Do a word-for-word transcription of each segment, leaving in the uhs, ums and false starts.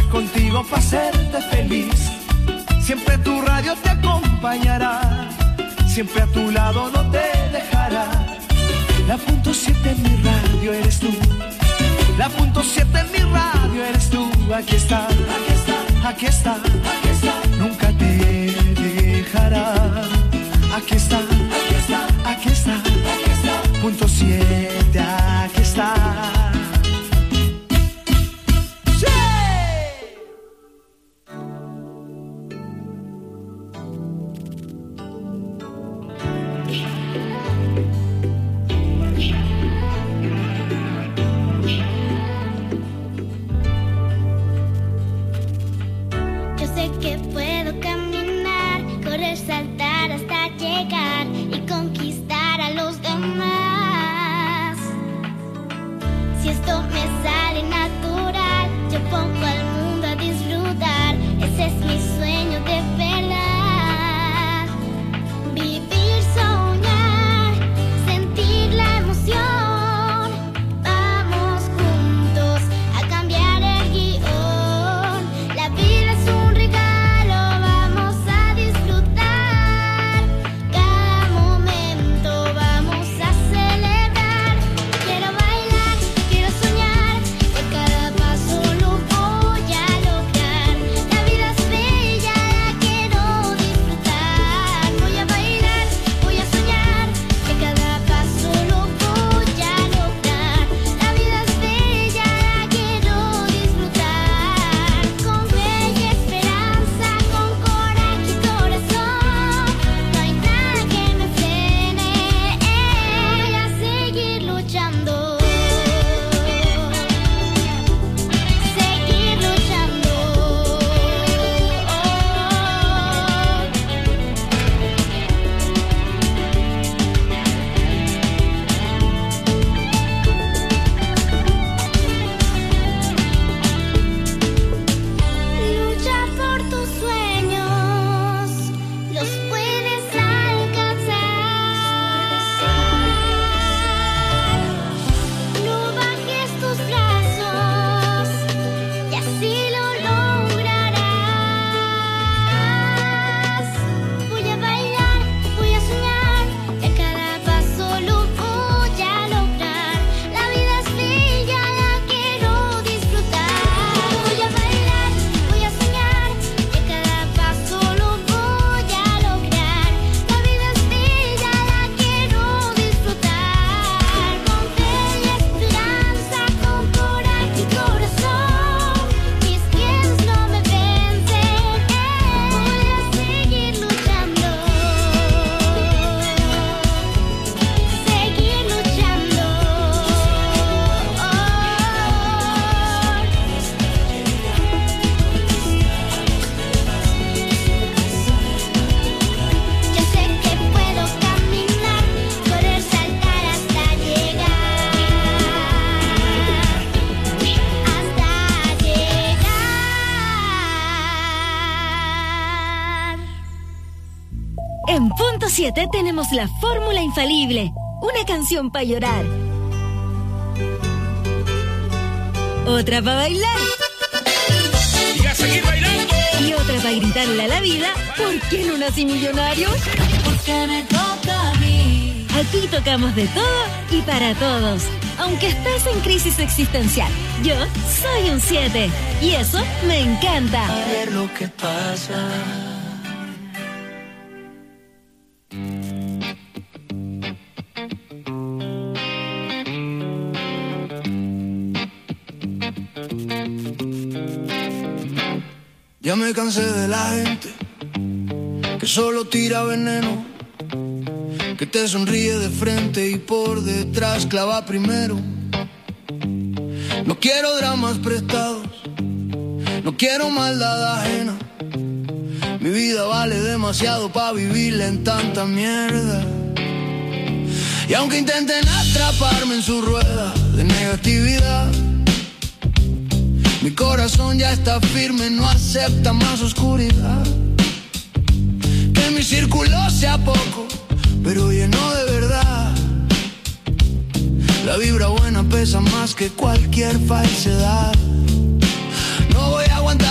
contigo para hacerte feliz. Siempre tu radio te acompañará, siempre a tu lado no te dejará. La punto siete en mi radio eres tú, la punto siete en mi radio eres tú. Aquí está, aquí está, aquí está, aquí está. Nunca te dejará. Aquí está, aquí está, aquí está, aquí está. Punto siete, aquí está. siete tenemos la fórmula infalible, una canción para llorar, otra para bailar y a seguir bailando, y otra para gritarle a la vida: ¿por qué no nací millonario? Porque me toca a mí. Aquí tocamos de todo y para todos, aunque estés en crisis existencial. Yo soy un siete y eso me encanta. A ver lo que pasa. Ya me cansé de la gente que solo tira veneno, que te sonríe de frente y por detrás clava primero. No quiero dramas prestados, no quiero maldad ajena. Mi vida vale demasiado para vivirla en tanta mierda. Y aunque intenten atraparme en su rueda de negatividad, mi corazón ya está firme, no acepta más oscuridad. Que mi círculo sea poco, pero lleno de verdad. La vibra buena pesa más que cualquier falsedad. No voy a aguantar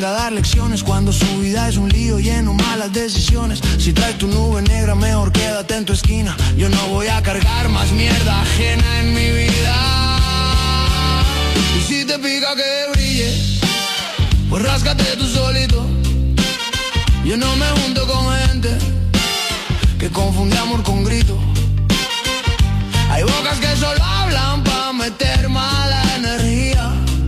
venga a dar lecciones cuando su vida es un lío lleno de malas decisiones. Si traes tu nube negra, mejor quédate en tu esquina. Yo no voy a cargar más mierda ajena en mi vida. Y si te pica que brille, pues ráscate tú solito. Yo no me junto con gente que confunde amor con grito. Hay bocas que solo hablan pa' meter mala energía.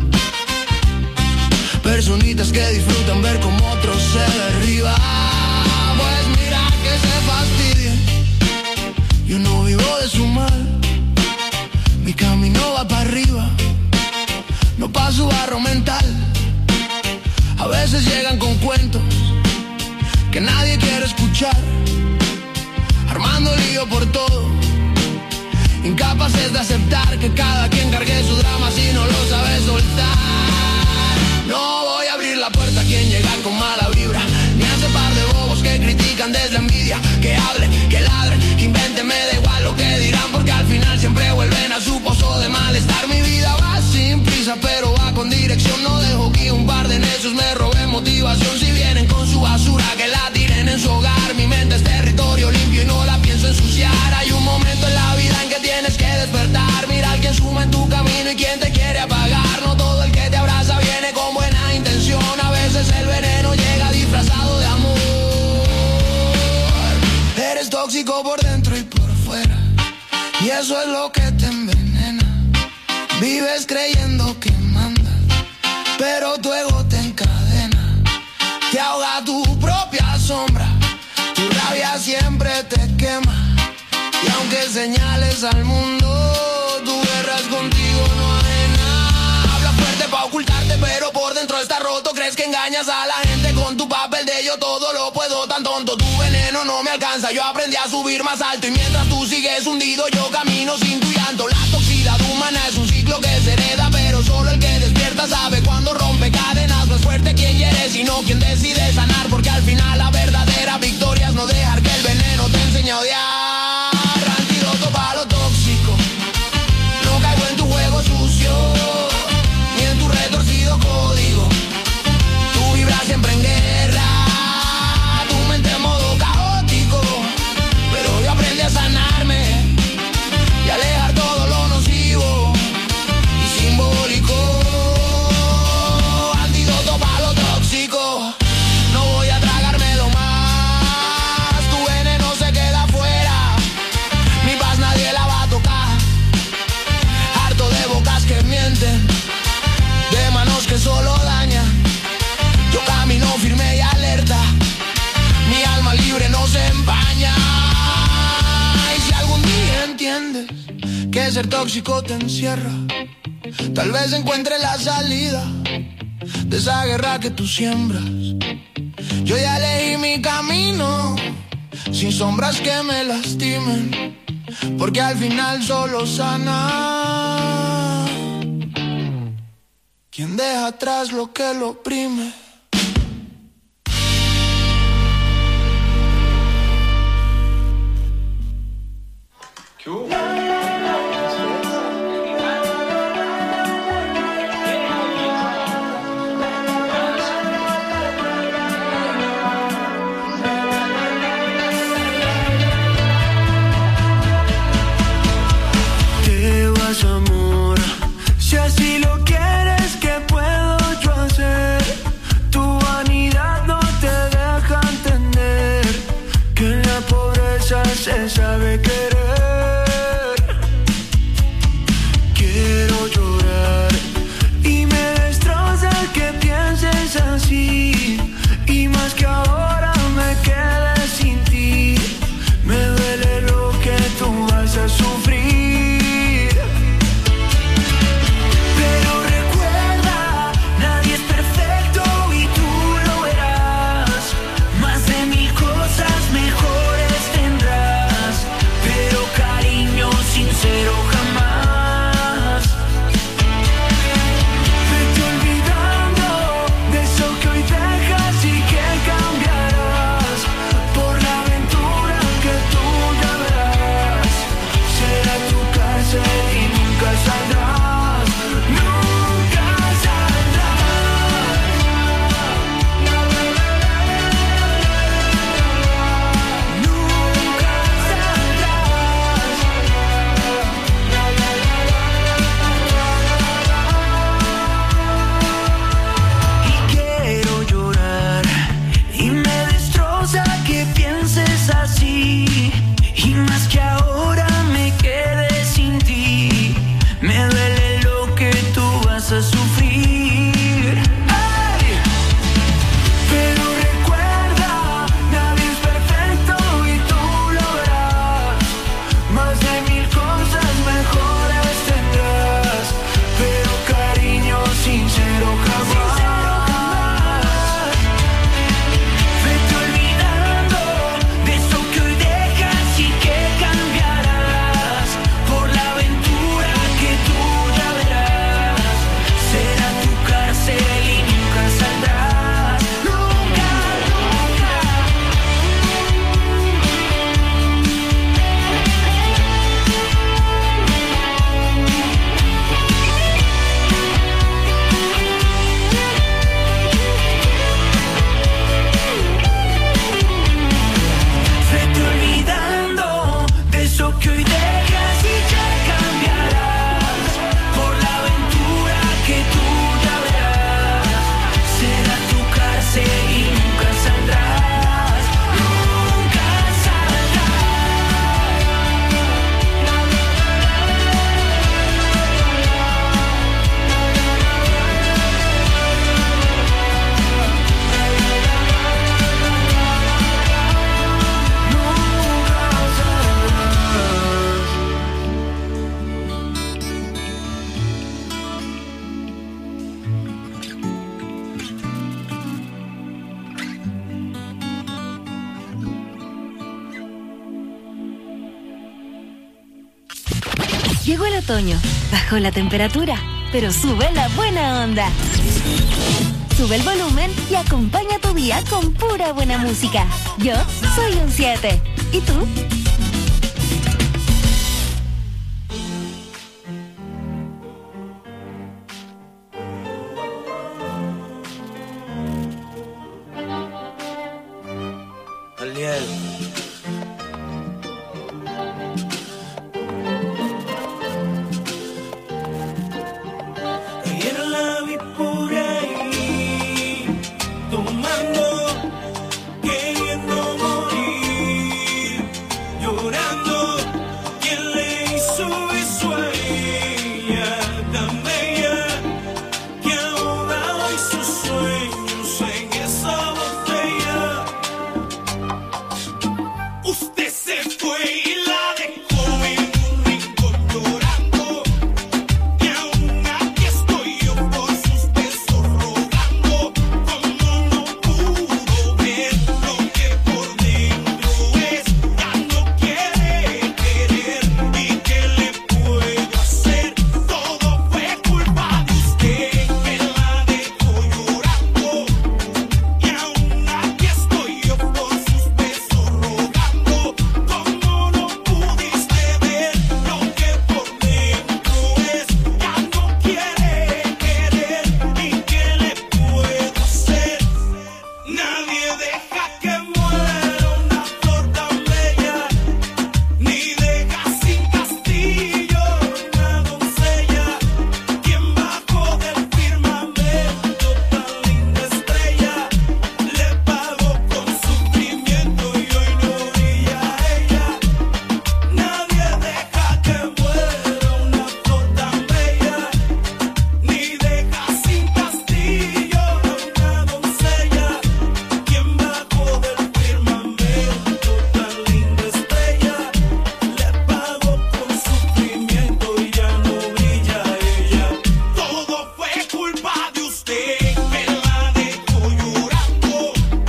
Personitas que disfrutan ver como otros se derriban. Pues mira que se fastidien. Yo no vivo de su mal. Mi camino va para arriba, no pa' su barro mental. A veces llegan con cuentos que nadie quiere escuchar, armando lío por todo, incapaces de aceptar que cada quien cargue su drama si no lo sabe soltar. No voy a abrir la puerta a quien llega con mala vibra, ni a ese par de bobos que critican desde la envidia. Que hablen, que ladren, que inventen, me da igual lo que dirán, porque al final siempre vuelven a su pozo de malestar. Mi vida va sin prisa pero va con dirección. No dejo que un par de necios me roben motivación. Si vienen con su basura que la tiren en su hogar. Mi mente es territorio limpio y no la pienso ensuciar. Hay un momento en la vida en que tienes que despertar. Mira a quien suma en tu camino y quien te quiere apagar. No todo el que te abraza viene con buena intención. A veces el veneno llega disfrazado de amor. Eres tóxico por dentro y por fuera, y eso es lo que te envenena. Vives creyendo que mandas, pero tu ego te encadena. Te ahoga tu propia sombra, tu rabia siempre te quema. Y aunque señales al mundo, tu guerra es contigo, no ajena. Habla fuerte pa' ocultarte, pero por dentro está roto. Crees que engañas a la gente con tu papel de yo todo lo puedo, tan tonto. Tu veneno no me alcanza, yo aprendí a subir más alto. Y mientras tú sigues hundido, yo camino sin tu llanto. La toxicidad humana es un ciclo que se hereda, pero solo el que despierta sabe cuando rompe cadenas. No es fuerte quien hiere, sino quien decide sanar. Porque al final la verdadera victoria es no dejar que el veneno te enseñe a odiar. Antídoto para lo tóxico, no caigo en tu juego sucio, ni en tu retorcido código. Tu vibra siempre en guerra, tu mente en modo caótico. Pero yo aprendí a sanarme y alejar todo lo nocivo y simbólico. Antídoto para lo tóxico, no voy a tragármelo más. Tu veneno se queda afuera, mi paz nadie la va a tocar. Harto de bocas que mienten, de manos que solo dañan. Yo camino firme y alerta, mi alma libre no se empaña. Y si algún día entiendes que ser tóxico te encierra, tal vez encuentre la salida de esa guerra que tú siembras. Yo ya elegí mi camino, sin sombras que me lastimen, porque al final solo sana quien deja atrás lo que lo oprime. Te vas, amor, si así lo quieres, ¿qué puedo yo hacer? Tu vanidad no te deja entender que en la pobreza se sabe querer. Quiero llorar y me destroza que pienses así, y más que ahora me quede sin ti. Me duele lo que tú vas a sufrir, pero recuerda, nadie es perfecto y tú lo verás. Más de mil cosas mejores tendrás. Llegó el otoño, bajó la temperatura, pero sube la buena onda. Sube el volumen y acompaña tu día con pura buena música. Yo soy un siete. ¿Y tú? Aliel. Ayer la vi por ahí, tomando, queriendo morir, llorando. ¿Quién le hizo eso a ella tan bella que ahoga hoy sus sueños en esa botella? Usted se fue y la dejó en un rincón llorando, y aún aquí estoy yo por sus besos rogando. Como no pudo ver lo que por dentro es, ya no quiere querer. ¿Y qué le puedo hacer? Todo fue culpa de usted que la dejó llorando, y aún aquí estoy yo por sus besos rogando. Como no pudiste ver lo que por dentro es, ya no quiere querer. ¿Y qué le puedo hacer? Nadie deja que muera una flor tan bella, ni deja sin castillo una doncella. Quien bajó del firmamento tan linda estrella, le pagó con sufrimiento y hoy no brilla ella. Nadie deja que muera una flor tan bella, ni deja sin castillo una doncella. Quien bajó del firmamento tan linda estrella, le pagó con sufrimiento y ya no brilla ella. Todo fue culpa de usted que la dejó llorando,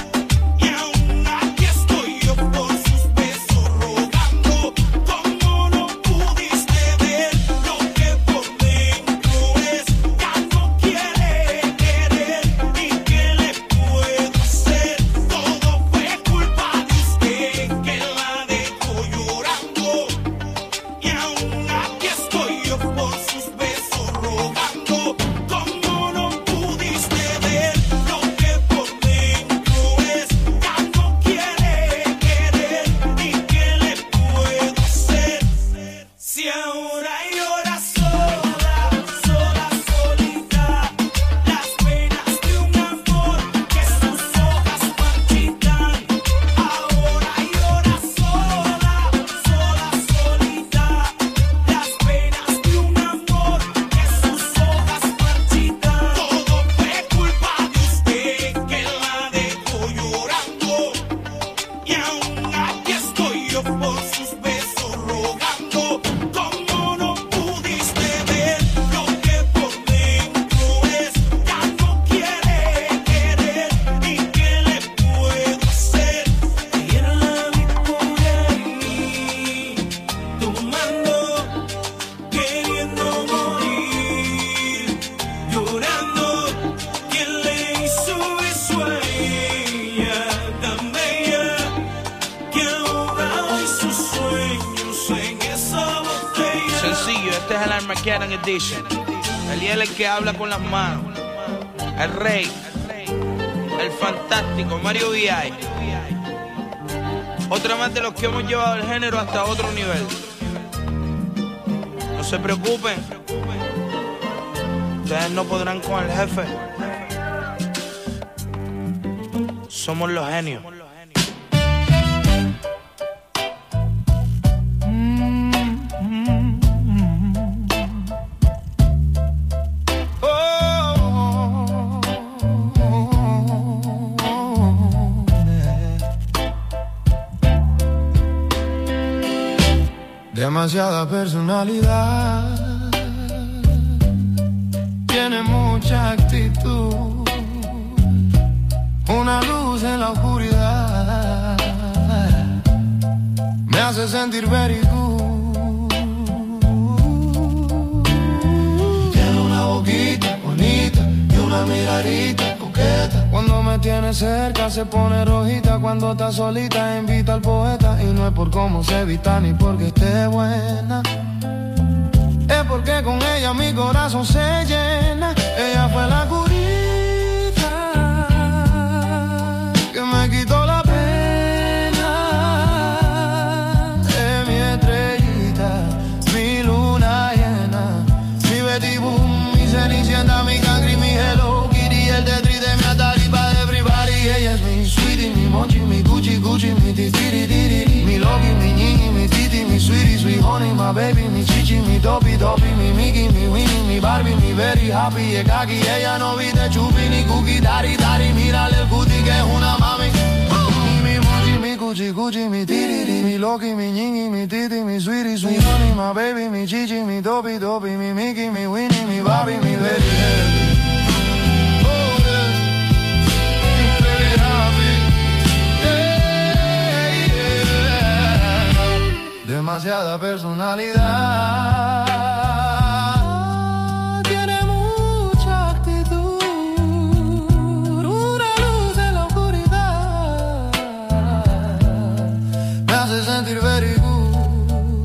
y aún aquí estoy yo por sus besos rogando. Como no pudiste ver lo que por dentro es, ya no quiere querer. ¿Y qué le puedo hacer? Todo fue culpa de usted que la dejó llorando, y aún aquí estoy yo por sus besos rogando. Como no pudiste ver lo que por dentro es, ya no quiere querer. ¿Y qué le puedo hacer? Si ahora llora sola, sola, solita, las penas de un amor que sus hojas marchitan. Ahora llora sola, sola, solita, las penas de un amor que sus hojas marchitan. Todo fue culpa de usted que la dejó llorando, y aún aquí estoy yo por sus besos rogando. Como no pudiste ver lo que por dentro es, ya no quiere querer. ¿Y qué le puedo hacer? Ayer la vi por ahí, tomando, queriendo morir, llorando. ¿Quién le hizo eso a ella tan bella que ahoga hoy sus sueños en esa botella? Sencillo, este es el Armageddon Edition. Aliel es el que habla con las manos. El rey, el fantástico Mario V I. Otra más de los que hemos llevado el género hasta otro nivel. No se preocupen, ustedes no podrán con el jefe. Somos los genios. Demasiada personalidad, tiene mucha actitud, una luz en la oscuridad, me hace sentir very good. una miradita coqueta. Cuando me tiene cerca se pone rojita. Cuando está solita invita al poeta. Y no es por cómo se vista ni porque esté buena, es porque con ella mi corazón se llena. Ella fue la curita que me quitó la pena. Es mi estrellita, mi luna llena, mi Betty Boom, mi Cenicienta, mi Cangri, mi Hello Kitty, el Tetris de mi Atalipa de everybody. Ella es mi sweetie, mi Mochi, mi Gucci, Gucci, mi titiri, tiri, mi Loki, mi Ñiñi, mi Titi, mi sweetie, sweet honey, my baby, mi Chichi, mi Topi, Topi, mi Mickey, mi Winnie, mi Barbie, mi very happy, es kaki. Ella no viste chupi ni cookie, dari, dari, mírale el cutie que es una mami. Mi Mochi, mi Gucci, Gucci, mi Titi, mi Loki, mi Ñiñi, mi Titi, mi sweetie, sweet honey, my baby, mi Chichi, mi Topi, Topi, mi Mickey, mi Winnie, mi Barbie, mi very happy. Demasiada personalidad, tiene mucha actitud, una luz en la oscuridad, me hace sentir very good.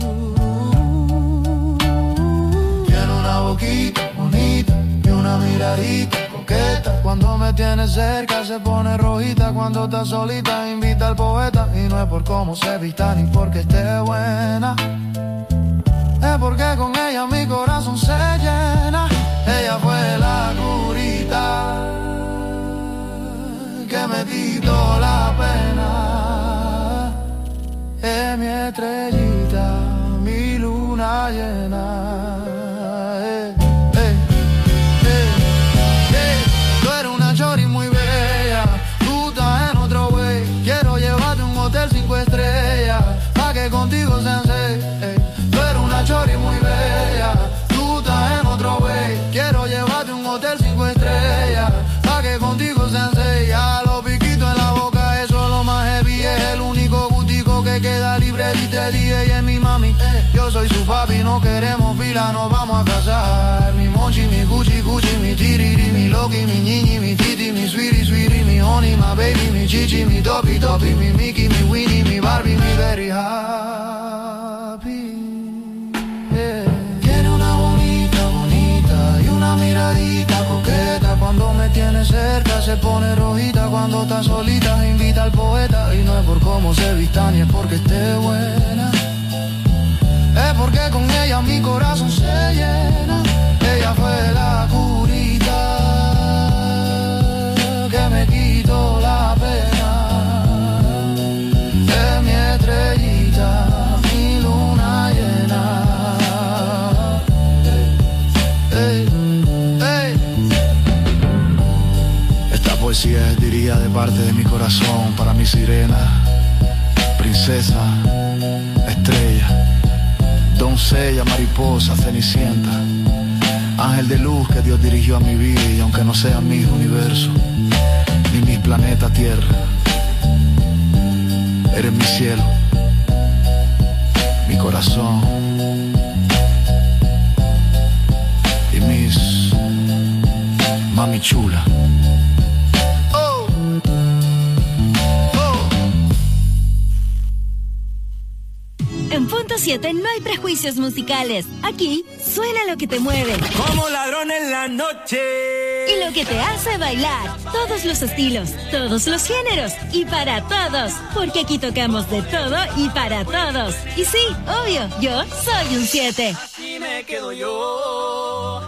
Tiene una boquita bonita y una miradita coqueta. Cuando me tiene cerca se pone rojita. Cuando está solita invita al poeta. Y no es por cómo se vista ni porque esté buena, es porque con ella mi corazón se llena. Ella fue la curita que me quitó la pena. Es mi estrellita, mi luna llena. Chori muy bella, tú estás en otro way. Quiero llevarte a un hotel cinco estrellas, pa' que contigo sean seis. Tú eres una chori muy bella, tú estás en otro way. Quiero llevarte a un hotel cinco estrellas, pa' que contigo sean seis. Ya los piquitos en la boca, eso es lo más heavy. Es el único gustico que queda libre. Y te dije, ella es mi mami, yo soy su papi. No queremos fila, nos vamos a casar. Mi Mochi, mi Gucci, Gucci, mi Tiriri, mi Loki, mi Ñiñi, mi Titi, mi sweetie, sweetie, mi honey, my baby, mi Chichi, mi Topi, Topi, mi Mickey, mi Winnie, mi Barbie, mi very happy. Yeah. Tiene una bonita, bonita y una miradita coqueta. Cuando me tiene cerca se pone rojita. Cuando está solita invita al poeta. Y no es por cómo se vista ni es porque esté buena, es porque con ella mi corazón se llena. Ella fue la curita que me quitó la pena. Es mi estrellita, mi luna llena. Hey, hey. Esta poesía es, diría, de parte de mi corazón para mi sirena, princesa, estrella, doncella, mariposa, cenicienta, ángel de luz que Dios dirigió a mi vida. Y aunque no sea mi universo ni mi planeta Tierra, eres mi cielo, mi corazón y mis mami chula. En Punto siete no hay prejuicios musicales. Aquí suena lo que te mueve. Como ladrón en la noche. Y lo que te hace bailar. Todos los estilos, todos los géneros y para todos. Porque aquí tocamos de todo y para todos. Y sí, obvio, yo soy un siete. Así me quedo yo.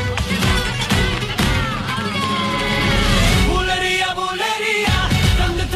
Bulería, bulería, donde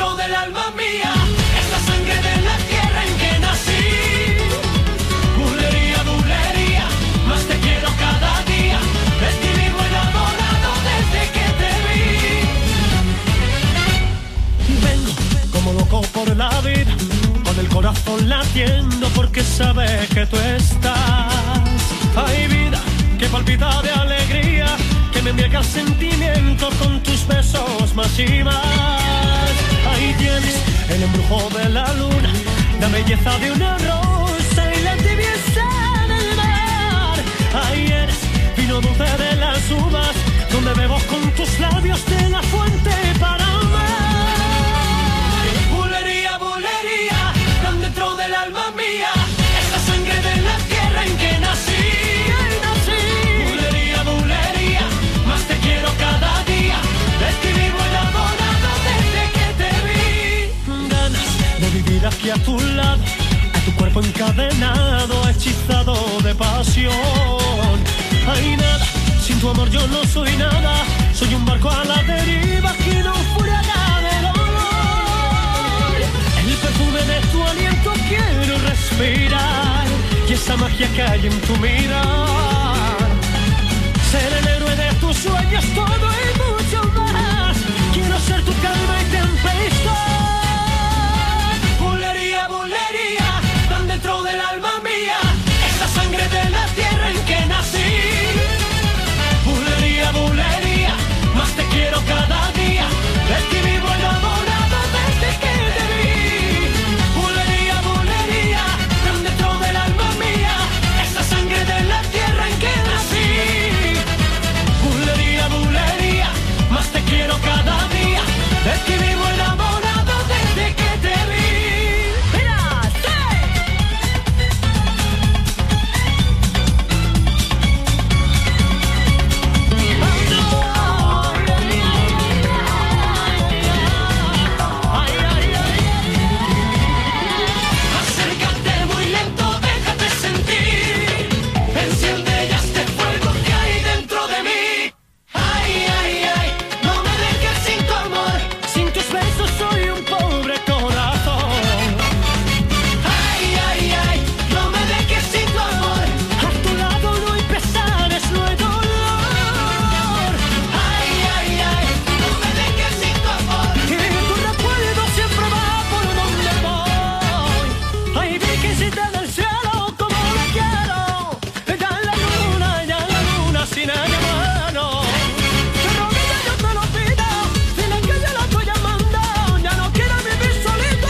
corazón latiendo porque sabe que tú estás. Hay vida que palpita de alegría, que me embriaga el sentimiento con tus besos más y más. Ahí tienes el embrujo de la luna, la belleza de una rosa y la tibieza del mar. Ahí eres vino dulce de las uvas, donde bebo con tus labios de la fuente para amar. Bulería, bulería, tan dentro del alma mía, esa sangre de la tierra en que nací. Bulería, bulería, más te quiero cada día, de ti vivo enamorado desde que te vi. Ganas de vivir aquí a tu lado, a tu cuerpo encadenado, hechizado de pasión. Hay nada, sin tu amor yo no soy nada, soy un barco a la deriva que no furada de dolor. El perfume de tu aliento quiero respirar, y esa magia que hay en tu mirar. Ser el héroe de tus sueños, todo y mucho más. Quiero ser tu calma y tempestad. Bulería, bulería, tan dentro del alma mía, esa sangre de la tierra en que nací. Bulería, bulería, más te quiero cada día, de ti vivo enamorado desde que te vi. Bulería, bulería, tan dentro del alma mía, esa sangre de la tierra en que nací. Bulería, bulería, más te quiero cada día, de ti vivo enamorado desde que te vi. ¡Mira, sí! Acércate muy lento, déjate sentir, enciende ya este fuego que hay dentro de mí. Ay, ay, ay, no me dejes sin tu amor, Sin tus besos soy un pobre corazón. ay, ay, ay, no me dejes sin tu amor, A tu lado no hay pesares, no hay dolor. ay, ay, ay, no me dejes sin tu amor. Y tu recuerdo siempre va por donde voy. Ay, virgencita del cielo, como la quiero. Ya en la luna, ya en la luna, sin ella mano. De rodillas yo te lo pido, dile que yo la estoy llamando. Ya no quiero vivir solito.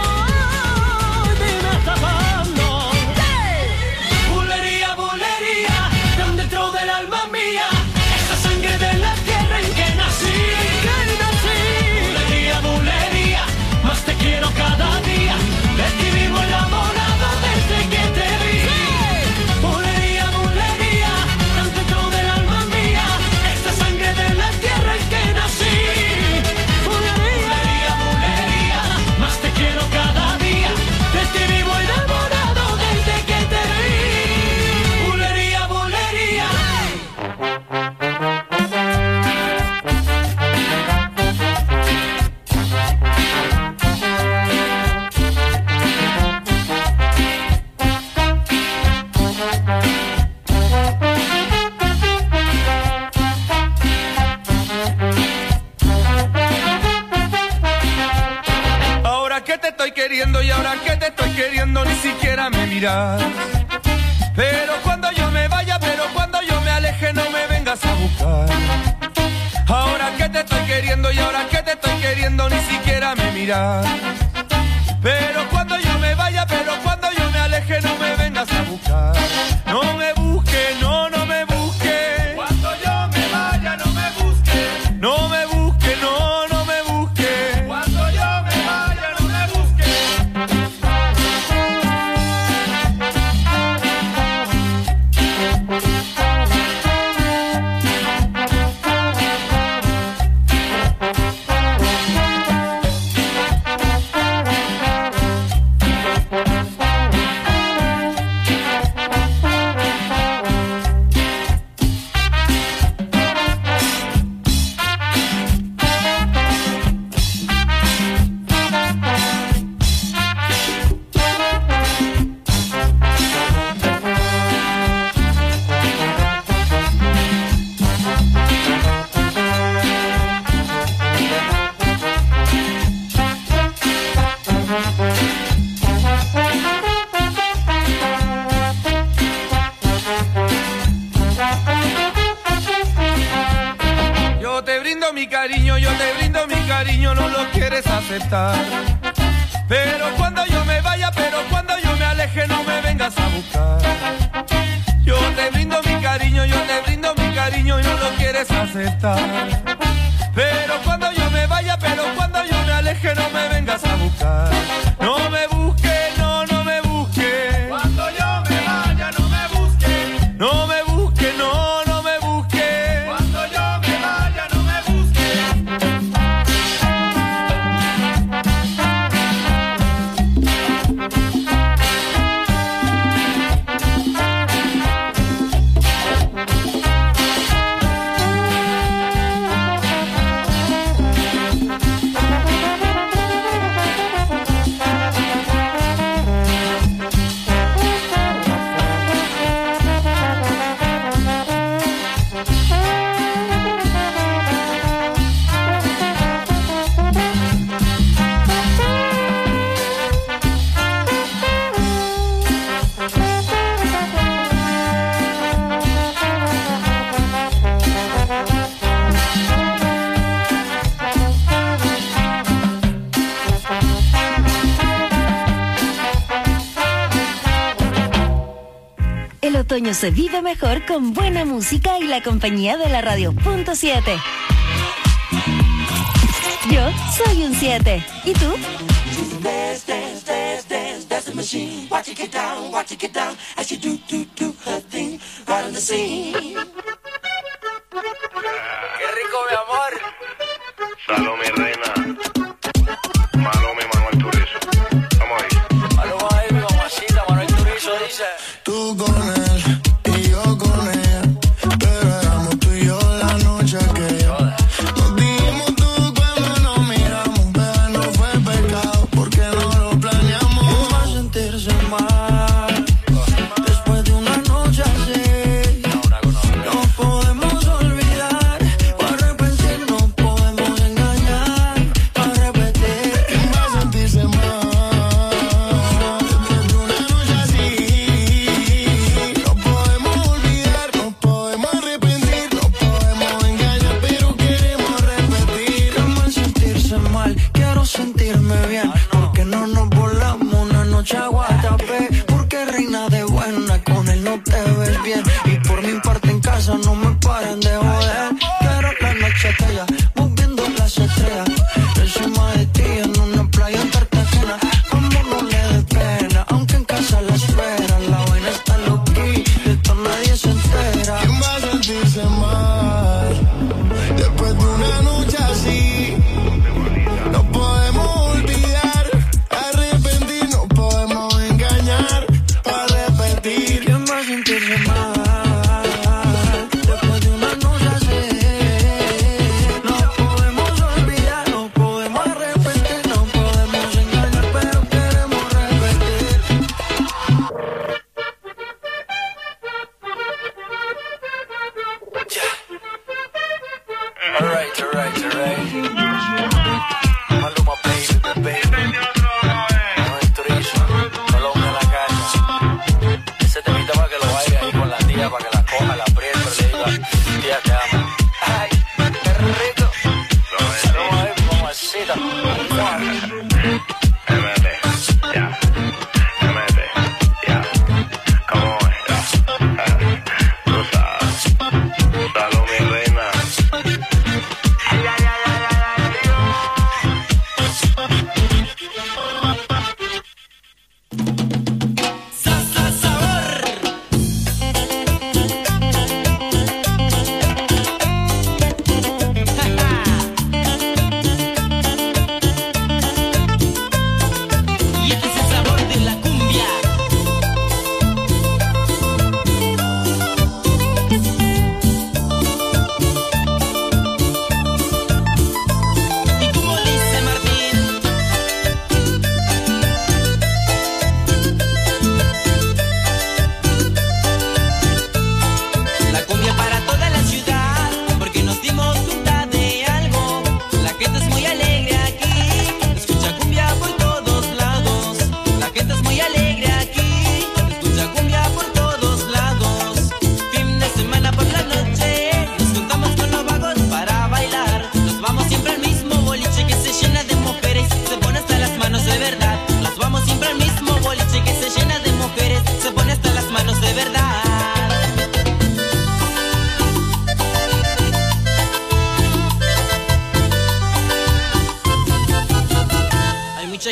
Dime hasta cuándo. Bulería, bulería, tan dentro del alma mía, esa sangre de la tierra en que nací. Bulería, bulería, más te quiero cada día, de ti vivo enamorado desde que te vi. Bulería, bulería, tan dentro del alma mía, esa sangre de la tierra en que nací. Bulería, bulería, más te quiero cada día, de ti vivo enamorado desde que te vi. Bulería, bulería. Ahora que te estoy queriendo y ahora que te estoy queriendo ni siquiera me miras. Pero cuando yo me vaya, pero cuando yo me aleje no me vengas a buscar. Ahora que te estoy queriendo y ahora que te estoy queriendo ni siquiera me miras. Pero cuando yo me vaya, pero cuando yo me aleje no me vengas a buscar. No me busques, no, no me busques. Cuando yo me vaya no me busques. No me busques, no, no me busques. Cuando yo me vaya no me busques. mi cariño, yo te brindo mi cariño, no lo quieres aceptar. Pero cuando yo me vaya, pero cuando yo me aleje, no me vengas a buscar. Yo te brindo mi cariño, yo te brindo mi cariño y no lo quieres aceptar. Pero cuando yo me vaya, pero cuando yo me aleje, no me vengas a buscar. No me busques, no, no me busques. Cuando yo me vaya, no me busques. No me busques, no, no me busques. Cuando yo me vaya, no me busques. El otoño se vive mejor con buena música y la compañía de la radio punto siete. Yo soy un siete. ¿Y tú? Dance, dance, dance, dance, that's the machine. Watch it get down, watch it get down, as you do, do, do her thing, right on the scene. Qué rico, mi amor. Salud, mi reina. Malo, mi Manuel Turizo. Vamos ahí. Vamos ahí, mi mamacita, Manuel Turizo dice. Tú con él y yo con ella, pero éramos tú y yo la noche aquella. Nos dimos tú cuando nos miramos, pero no fue pecado porque no lo planeamos. ¿Cómo va a sentirse mal después de una noche así? No podemos olvidar o arrepentir, no podemos engañar o repetir. ¿Quién va a sentirse mal después de una noche así? No podemos olvidar, no podemos arrepentir, no podemos engañar, pero queremos repetir. ¿Cómo va a sentirse mal? Quiero sentirme bien, porque no nos volamos una noche a Guatapé. Porque reina de buena, con él no te ves bien. Y por mi parte en casa no me paren de joder. Quiero la noche aquella, moviendo las estrellas, encima de ti en una playa en Cartagena. Amor, no le dé pena, aunque en casa la espera. La vaina está loqui, de esto nadie se entera. ¿Quién va a sentirse mal después de una noche así? No podemos olvidar, arrepentir, no podemos engañar o repetir. ¿Quién va a sentirse mal después de una noche así?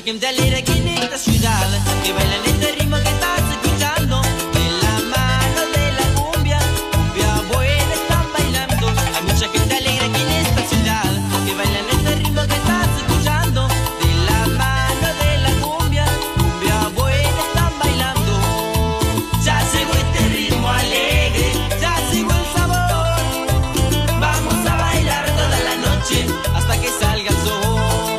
gente alegre aquí en esta ciudad, que bailan este ritmo que estás escuchando. De la mano de la cumbia, cumbia buena están bailando. Hay mucha gente alegre aquí en esta ciudad, que bailan este ritmo que estás escuchando. De la mano de la cumbia, cumbia buena están bailando. Ya llegó este ritmo alegre, ya llegó el sabor. Vamos a bailar toda la noche hasta que salga el sol.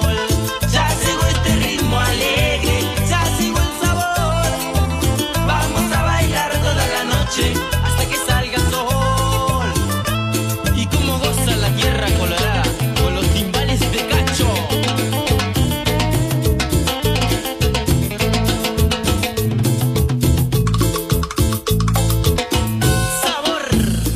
Hasta que salga el sol. Y como goza la tierra colorada con los timbales de cacho. Sabor.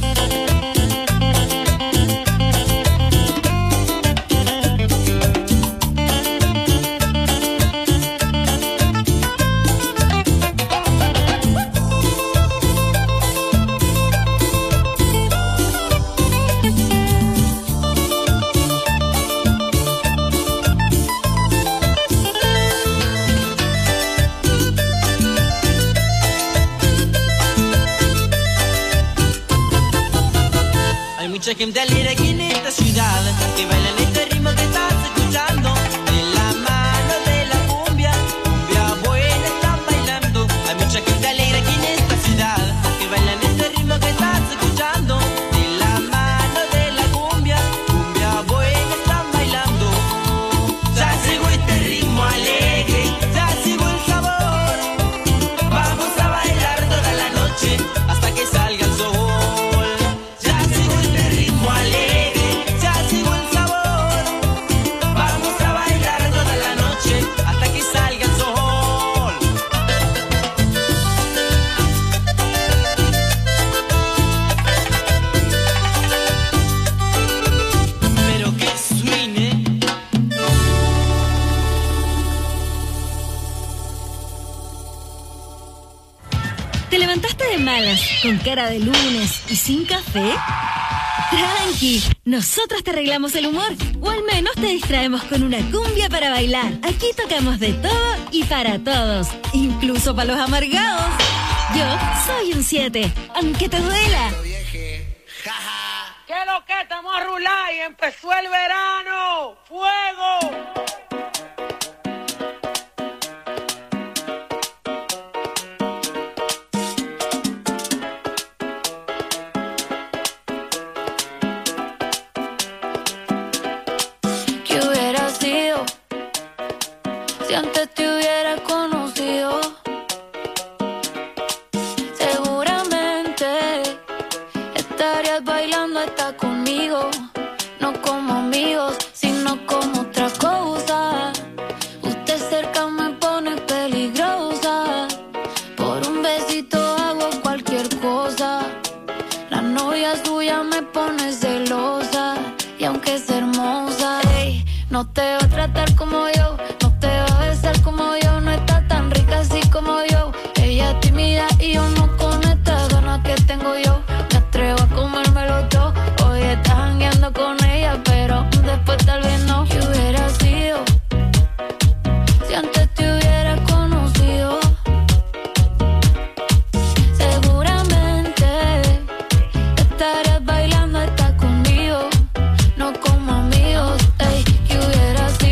Mucha gente alegre aquí en esta ciudad, que bailan este ritmo que estás escuchando. De la mano de la cumbia, cumbia buena están bailando. Hay mucha gente alegre aquí en esta ciudad, que bailan este ritmo que estás escuchando. De la mano de la cumbia, cumbia buena están bailando. Ya llegó este ritmo alegre, ya llegó el sabor. Vamos a bailar toda la noche hasta que salga el sol. Alegre, ya llegó el sabor. Vamos a bailar toda la noche hasta que salga el sol. Pero que suene. ¿Te levantaste de malas, con cara de lunes y sin café? Tranqui, nosotros te arreglamos el humor, o al menos te distraemos con una cumbia para bailar. Aquí tocamos de todo y para todos, incluso para los amargados. Yo soy un siete, aunque te duela. ¿Qué es lo que estamos a rular y empezó el verano? ¡Fuego! Si antes te hubiera conocido, seguramente estarías bailando hasta conmigo. No como amigos, sino como otra cosa. Usted cerca me pone peligrosa. Por un besito hago cualquier cosa. La novia suya me pone celosa. Y aunque es hermosa, ey, no te va a tratar como yo. Te va a besar como yo, no está tan rica así como yo. Ella es tímida y yo no con esta gana que tengo yo. Me atrevo a comérmelo todo. Hoy estás jangueando con ella, pero después tal vez no. ¿Qué hubiera sido si antes te hubiera conocido? Seguramente estarías bailando hasta conmigo. No como amigos, ey. ¿Qué hubiera sido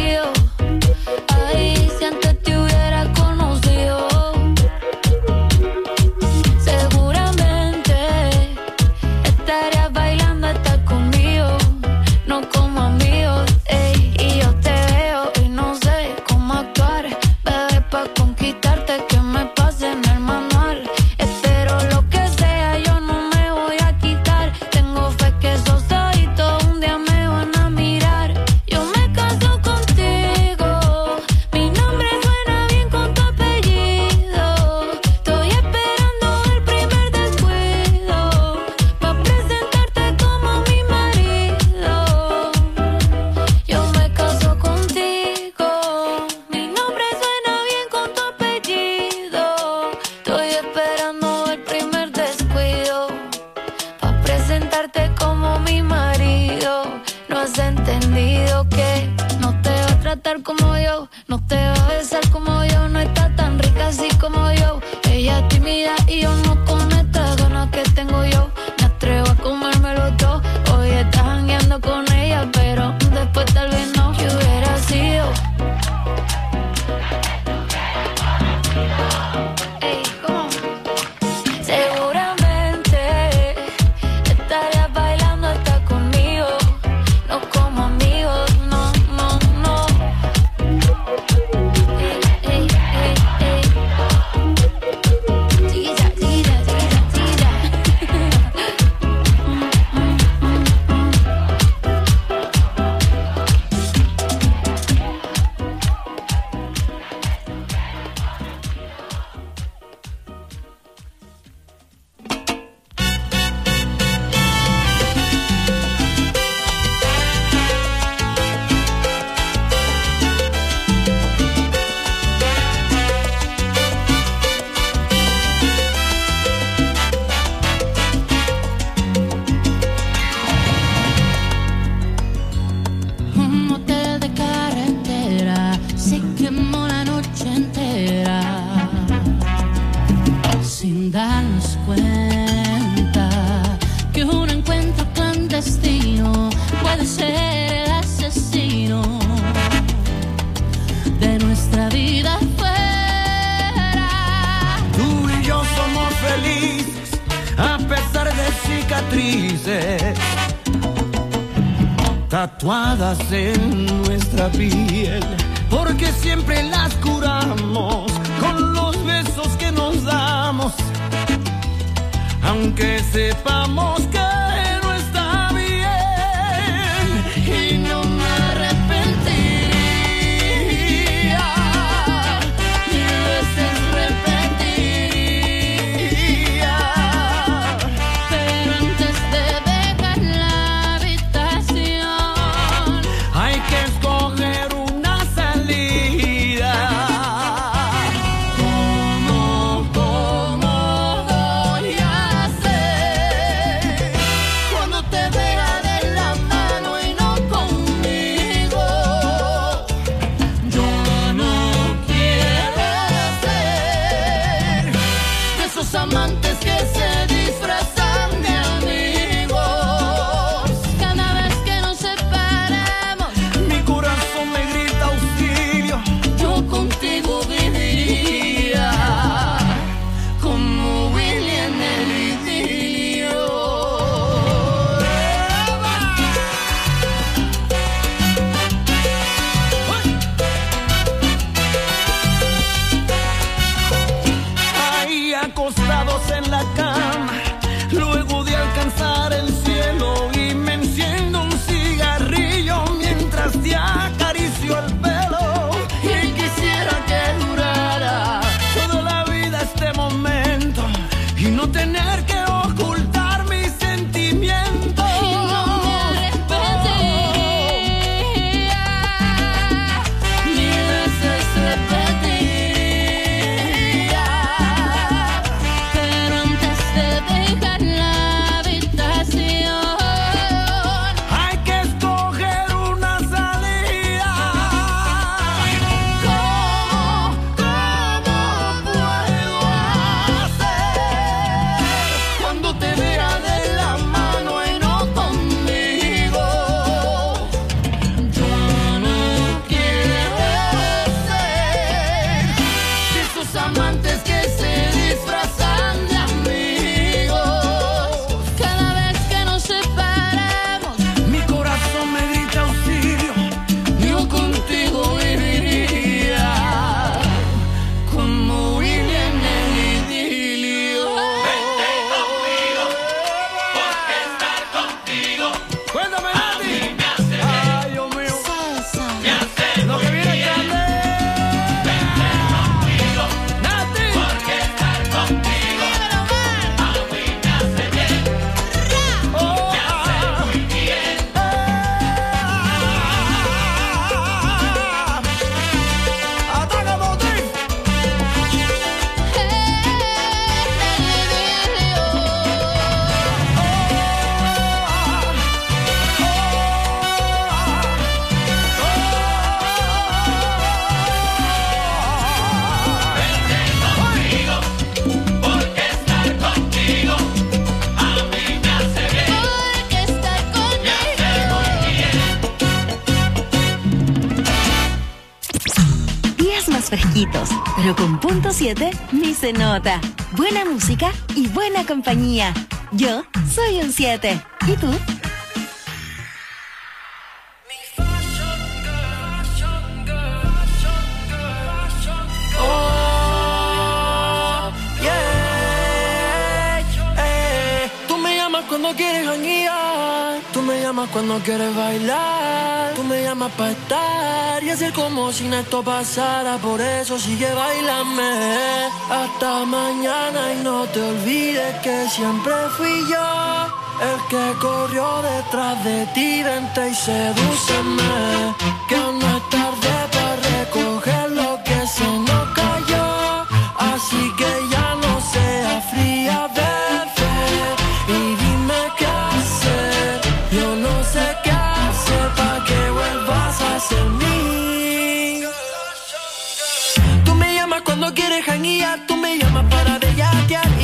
sin darnos cuenta que un encuentro clandestino puede ser el asesino de nuestra vida fuera. Tú y yo somos felices a pesar de cicatrices tatuadas en nuestra piel, porque siempre las curamos con los besos que nos damos, aunque sepamos que no está bien, y no me arrepentiría, mil veces repetiría, pero antes de dejar la habitación hay que escoger una salida. ¿Cómo, cómo voy a hacer cuando te vea de la mano y no conmigo? Yo no quiero ser de esos amantes que se disfrazan de amigos. cada vez que nos separamos. Mi corazón me grita auxilio. Yo contigo viviría como Willy en el idilio. Ahí acostados en la cama, luego de alcanzar el cielo, y me enciendo un cigarrillo mientras te acaricio el pelo. Y quisiera que durara toda la vida este momento y no tener que ocultar mis sentimientos. Y no me arrepentiría, mil veces repetiría, pero antes de dejar la habitación Hay que escoger una salida. ¿Cómo, ¿Cómo puedo hacer cuando te vea de la mano y no conmigo? yo no quiero ser de esos amantes que se disfrazan de amigos. cada vez que nos separamos? Mi corazón me grita auxilio. Yo contigo viviría como Willy en el idilio. Vente conmigo, porque estar contigo. Cuéntame, Nati. Ay, Dios mío. Me hace lo que viene grande. Vente conmigo, Nati, porque estar contigo. A mí me hace bien. Oh, me hace muy bien. Ataca, Motín. Porque estar contigo a mí me hace bien. Porque estar contigo. Días más fresquitos, pero con punto siete ni se nota. Buena música y buena compañía. Yo soy un siete. ¿Y tú? Oh, yeah, eh. Tú me llamas cuando quieres janguear, tú me llamas cuando quieres bailar, tú me llamas para estar y hacer como si esto pasara. Por eso sigue bailame hasta mañana y no te olvides que siempre fui yo el que corrió detrás de ti. Vente y sedúceme, que aún no es tarde para recoger lo que se nos cayó. Así que ya no sea fría, bebé, y dime qué hacer. Yo no sé qué hacer para que vuelvas a ser mío. Tú me llamas cuando quieres janguear, tú me llamas para bellaquear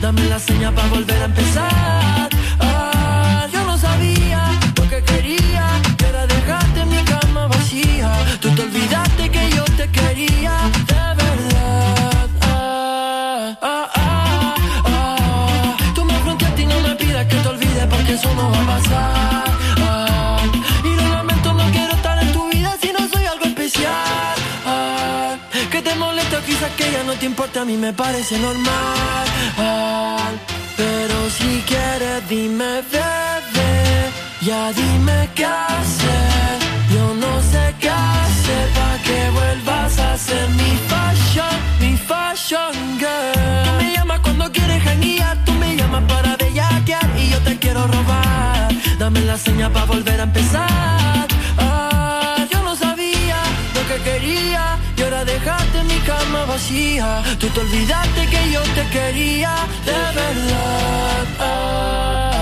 Dame la señal para volver a empezar. Ah, yo no sabía lo que quería, y ahora dejaste mi cama vacía. Tú te olvidaste que yo te quería de verdad. Ah, ah, ah, ah. Tú me fronteaste y no me pidas que te olvides, porque eso no va a pasar. Ah, y lo lamento, no quiero estar en tu vida si no soy algo especial. Ah, que te molesta, quizás que ya no te importa, a mí me parece normal. Ah, pero si quieres dime, bebé, ya dime qué hacer. Yo no sé qué hacer pa' que vuelvas a ser mi fashion, mi fashion girl. Tú me llamas cuando quieres janguear, tú me llamas para bellaquear y yo te quiero robar. Dame la señal pa' volver a empezar. Ah, yo no sabía lo que quería y ahora dejaste mi cama vacía. Tú te olvidaste que yo te quería de verdad. Ah.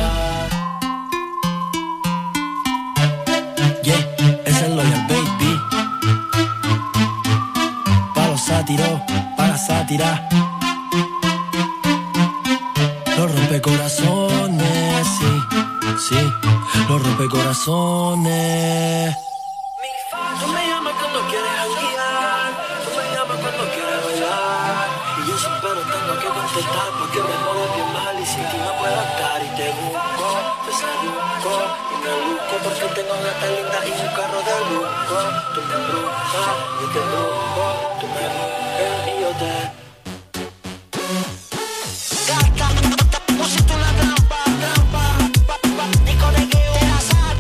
Yeah, ese es Loyal Baby. Pa' los sátiros, para la sátira. Los rompecorazones, sí, sí. Los rompecorazones. Tú me llamas cuando quieres janguear, tú me llamas cuando quieres bailar. Y yo siempre tengo que contestar porque me pones bien mal y sin ti no puedo estar. Y te busco, te seduzco y me busco porque tengo gatas lindas y un carro de lujo. Tú me embrujas, yo te embrujo, tú me buscas y yo te... Gata, pusiste una trampa, trampa, pa, pa, Nico de Gueo, de la sal.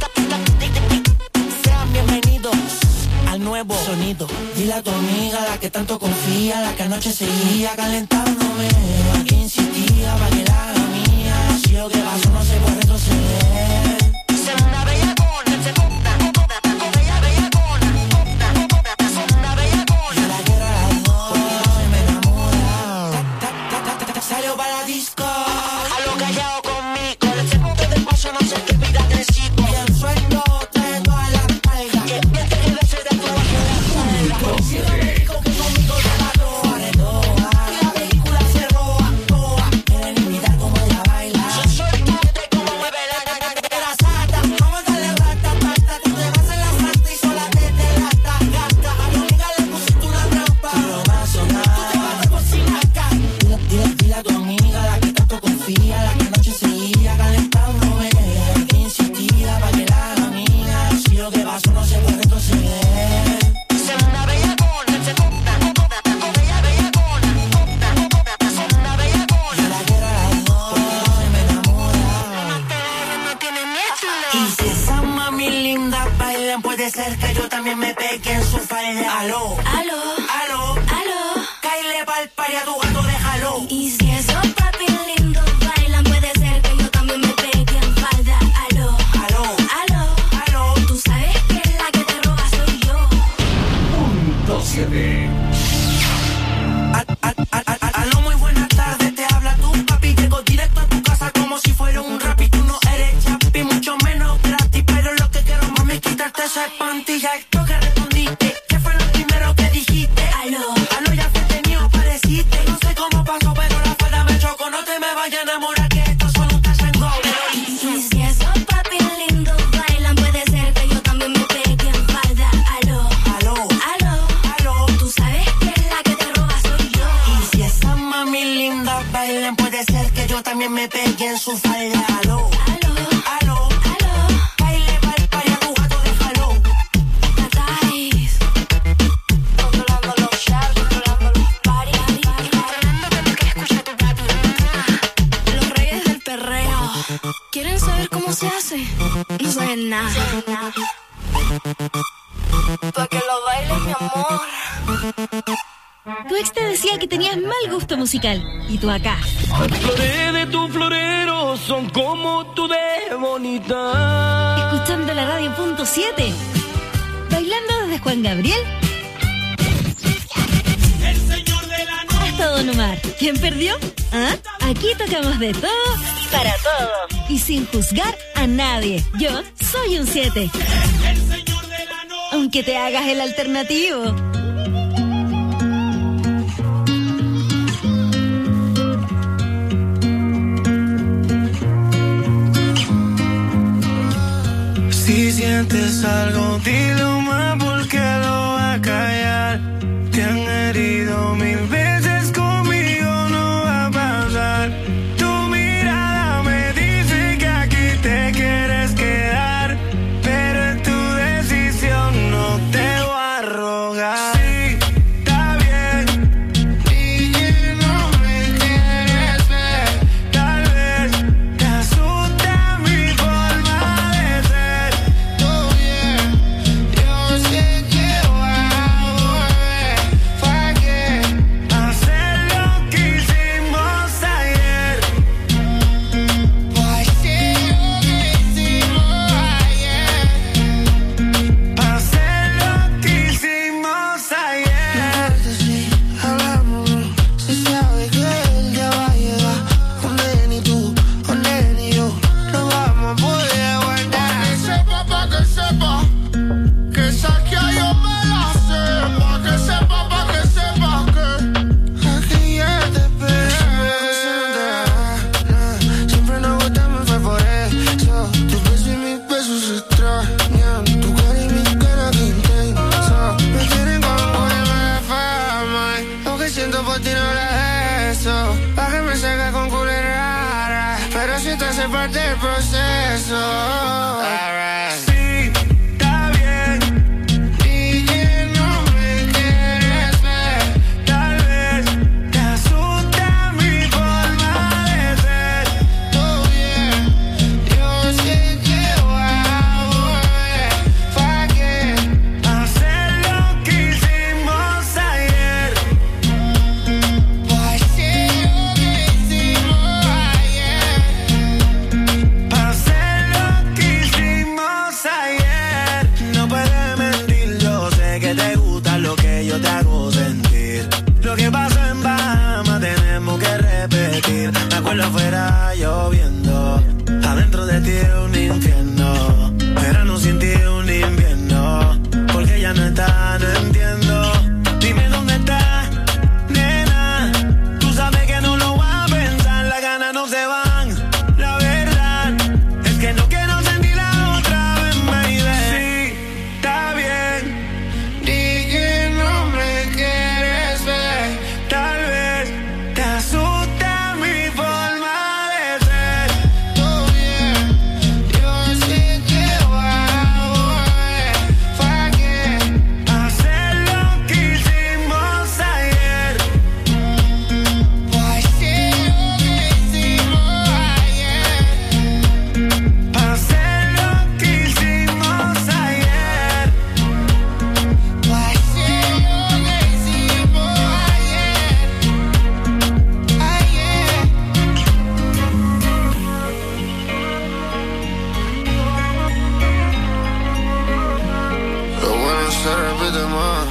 Sean bienvenidos al nuevo sonido. Dile a tu amiga, la que tanto confía, la que anoche seguía calentándome, la que insistía pa' que la haga mía. Si lo que pasó no se puede retroceder. Ser una bellacona, se compra, bella bellacona, ser una bellacona. Yo la quiero a las dos, porque no me enamora. Salió para la disco, a lo callado conmigo. El segundo del paso no sé qué vida crecido. Y el sueldo trae toda la espalda, que bien te debe ser de tu bajo la espalda. Si lo rico que conmigo te la roba, de toa, y la película se roba, toa. Quieren imitar como ella baila. Yo soy fuerte como mueve la la sata. Vamos a darle rata, pata. Tú te vas en la santa y sola te delata, gata. A mi amiga le pusiste una trampa, pero va a sonar. Tú te vas a cocinar acá. Dile, dile, dile a tu amiga, la que tanto confía, la que anoche seguía calentándome, la que insistía pa' que la haga mía. Si lo que pasó no se puede retroceder. Ser una bellacona, se compra, bella bellacona, ser una bellacona. Yo la quiero a las dos, porque no me enamora. No tiene miedo. Y si esas mami lindas bailan, puede ser que yo también me pegue en su falda. Aló, Aló, aló, aló. caile pa'l pari a tu gato, déjalo. Y si esos papi lindos bailan, puede ser que yo también me pegue en falda. Aló, Aló, aló, aló. tú sabes que la que te roba soy yo. Punto siete. Al- al- al- al- Aló, muy buenas tardes, te habla tu papi. Llego directo a tu casa como si fuera un rap y tú no eres chapi, mucho menos gratis. Pero lo que quiero, mami, es quitarte esa pantilla. Esto que respondiste, ¿qué fue lo primero que dijiste? Aló, Aló, ya fue tenido, apareciste. No sé cómo pasó, pero la falda me chocó. No te me vayas a enamorar, que esto solo un tasango. y si esos papi lindos bailan, puede ser que yo también me pegue en falda. Aló, Aló, aló, aló. tú sabes que la que te roba soy yo. Y si esas mami lindas bailan, puede ser que yo también me pegue en su falda. Aló, Aló, aló, aló, baile pa'l pari a tu gato, déjalo. Tatais. Controlando los shots, controlando los parties. Fernando, tengo que escuchar tu papi. Los reyes del perreo. ¿Quieren saber cómo se hace? No saben nada. Pa' que lo bailes, mi amor. Tu ex te decía que tenías mal gusto musical. Y tú acá. Las flores de tu florero son como tú de bonita. Escuchando la radio punto siete. Bailando desde Juan Gabriel El señor de la noche. hasta Don Omar. ¿Quién perdió? ¿Ah? Aquí tocamos de todo y para todos. Y sin juzgar a nadie. Yo soy un siete. El señor de la noche. Aunque te hagas el alternativo. algo, dilo más porque lo va a callar. Te han herido mil veces, conmigo no va a pasar. Tu mirada me dice que aquí te quieres quedar, pero es tu decisión, no te voy a rogar. Sí, está bien, y no me quieres ver. Tal vez te asusta mi forma de ser. Todo bien, yo sé que voy a volver. ¿Para qué hacer lo que hicimos ayer? ¿Para qué lo que hicimos ayer? Hacer lo que hicimos ayer. Sí, hablamos, se sabe que el día va a llegar. Con él y tú, con él y yo, no vamos a poder aguantar. Pa' que sepa, pa' que sepa, que esa que yo me la sé. Pa' que sepa, pa' que sepa que aquí ya te esperé. Siempre nos gustamos, fue por eso. Tus besos y mis besos se extrañan. Tu cara y mi cara que intensa. Me quieren como me fama. Lo que siento por ti no era eso. Pa' que me saca con culera rara, pero si te hace parte del proceso. Sí, está bien, y que no me quieres ver. Tal vez te asusta mi forma de ser. Todo bien, yo sé que voy a volver. ¿Para qué hacer lo que hicimos ayer? ¿Para qué lo que hicimos ayer? Hacer lo que hicimos ayer. No puedes mentir, yo sé que te gusta lo que yo te hago sentir. Lo que pasó en Bahamas tenemos que repetir. Me acuerdo afuera lloviendo, adentro de ti era un infierno. Verano sin ti es un invierno, porque ya no está, no entiendo. Dime dónde está, nena. Tú sabes que no lo voy a pensar, las ganas no se van. La verdad es que no quiero sentirla otra vez, baby. Sí, está bien, di que no me quieres ver. Tal vez te asusta mi forma de ser. Todo bien, yo sé que voy a volver. ¿Para qué hacer lo que hicimos ayer? ¿Para qué lo que hicimos ayer? Hacer lo que hicimos ayer. ¿Para qué lo que hicimos ayer? Ayer. Lo bueno se repite más.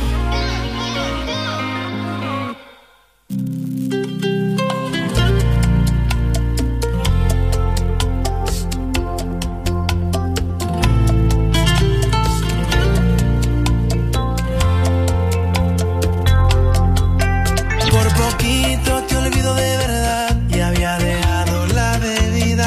Por poquito te olvido de verdad y había dejado la bebida.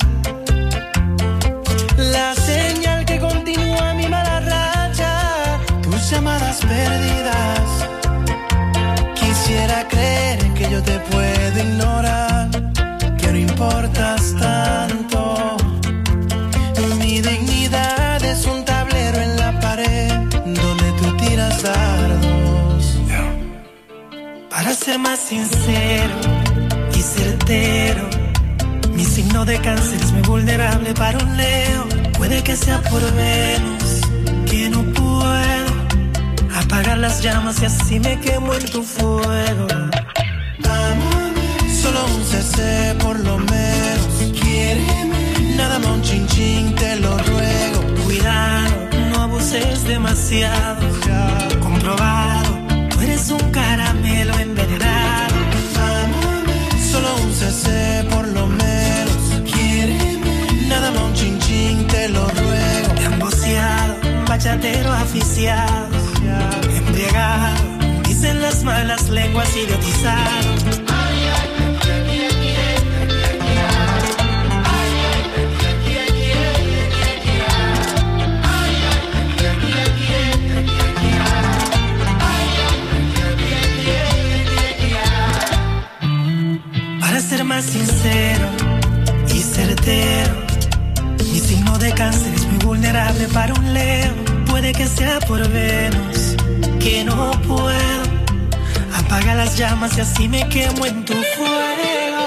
La señal que continúa mi mala racha, tus llamadas perdidas. Quisiera creer que yo te puedo ignorar, que no importas tanto. Mi dignidad es un tablero en la pared donde tú tiras dardos. Para ser más sincero y certero, mi signo de cáncer es muy vulnerable para un Leo. Puede que sea por Venus, que no puedo apagar las llamas y así me quemo en tu fuego. Amame, solo un C C por lo menos. Quiéreme, nada más un chin chin, te lo ruego. Cuidado, no abuses demasiado. Comprobado, tú eres un caramelo envenenado. Amame, solo un C C por lo menos. Quiéreme, nada más un chin chin, te lo ruego. Emboceado, bachatero aficiado, embriagado, dicen las malas lenguas idiotizado. más sincero y certero. Mi signo de cáncer es muy vulnerable para un Leo. Puede que sea por Venus, que no puedo. Apaga las llamas y así me quemo en tu fuego.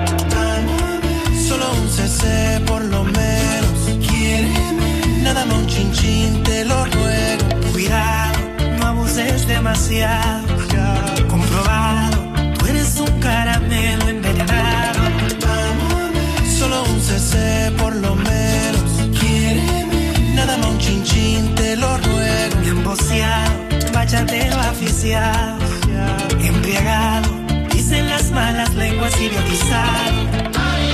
Solo un C C por lo menos. Quiéreme, nada más un chin chin, te lo ruego. Cuidado, no abuses demasiado. Comprobado, tú eres un caramelo envenenado. Solo un C C por lo menos. Quiéreme, nada más un chin chin, te lo ruego. Me han boceado, bachatero aficiado, embriagado, dicen las malas lenguas, idiotizado.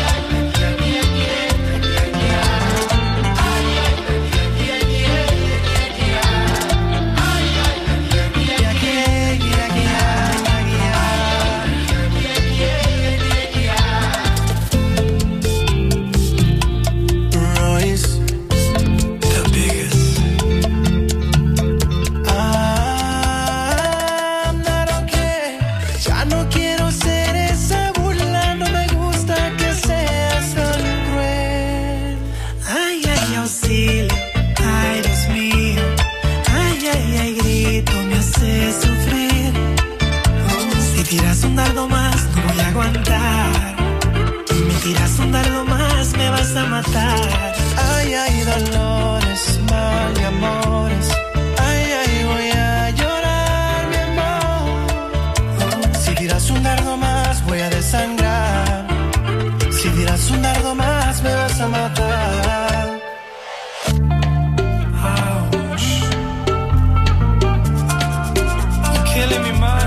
Tiras un dardo más, no voy a aguantar. Me tiras un dardo más, me vas a matar. Ay, ay, dolores, mal y amores. Ay, ay, voy a llorar, mi amor. Si tiras un dardo más, voy a desangrar. Si tiras un dardo más, me vas a matar. Ouch. You're killing me, man.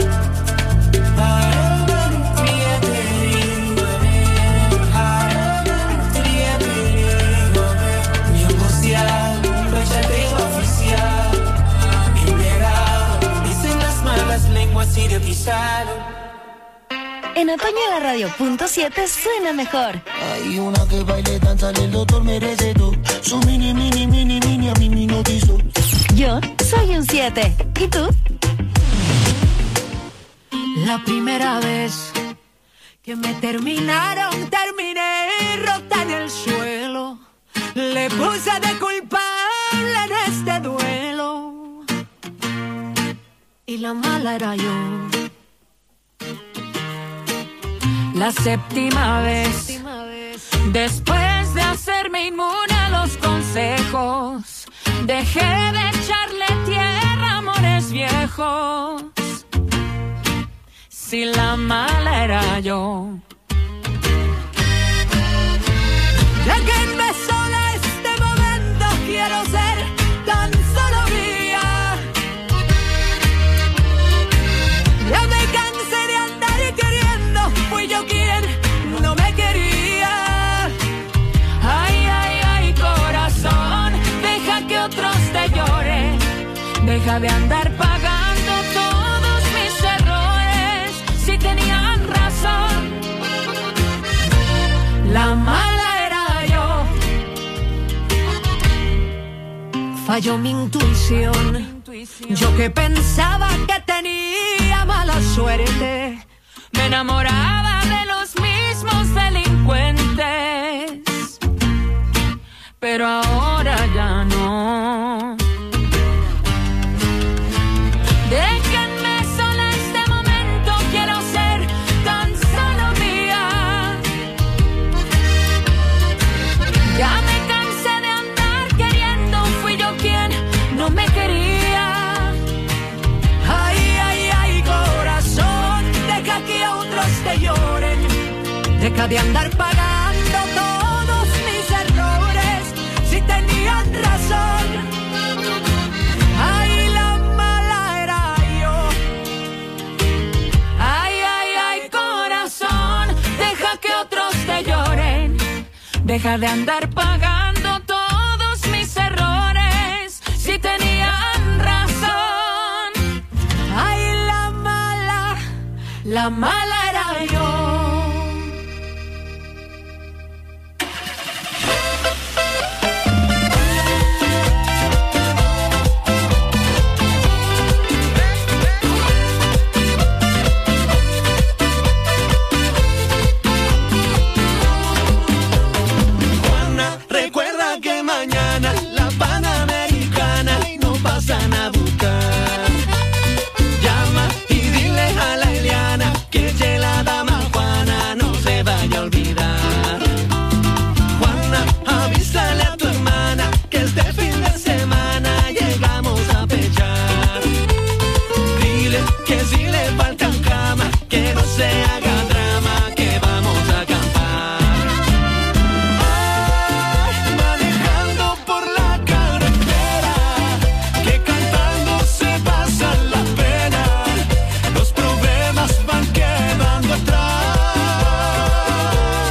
En otoño la radio punto siete suena mejor. Hay una que baile, danza, el doctor merece todo. Su mini, mini, mini, mini, a mí me notizó. Yo soy un siete. ¿Y tú? La primera vez que me terminaron, terminé rota en el suelo. Le puse de culpable en este duelo. Y la mala era yo. La séptima vez, después de hacerme inmune a los consejos, dejé de echarle tierra a amores viejos. Si la mala era yo. Déjenme sola este momento, quiero ser tan solo mía. Ya me cansé de andar queriendo, fui yo quien no me quería. Ay, ay, ay, corazón, deja que otros te lloren. Deja de andar pagando todos mis errores. Si tenían razón, la mala era yo. Falló mi intuición. Yo que pensaba que tenía mala suerte, me enamoraba de los mismos delincuentes, pero ahora ya no. Déjenme sola este momento, quiero ser tan solo mía. Ya me cansé de andar queriendo, fui yo quien no me quería. Ay, ay, ay, corazón, deja que otros te lloren. Deja de andar pagando todos mis errores. Si tenían razón, ay, la mala era yo. Ay, ay, ay, corazón, deja que otros te lloren. Deja de andar pagando todos mis errores. Si tenían razón, ay, la mala, la mala era yo.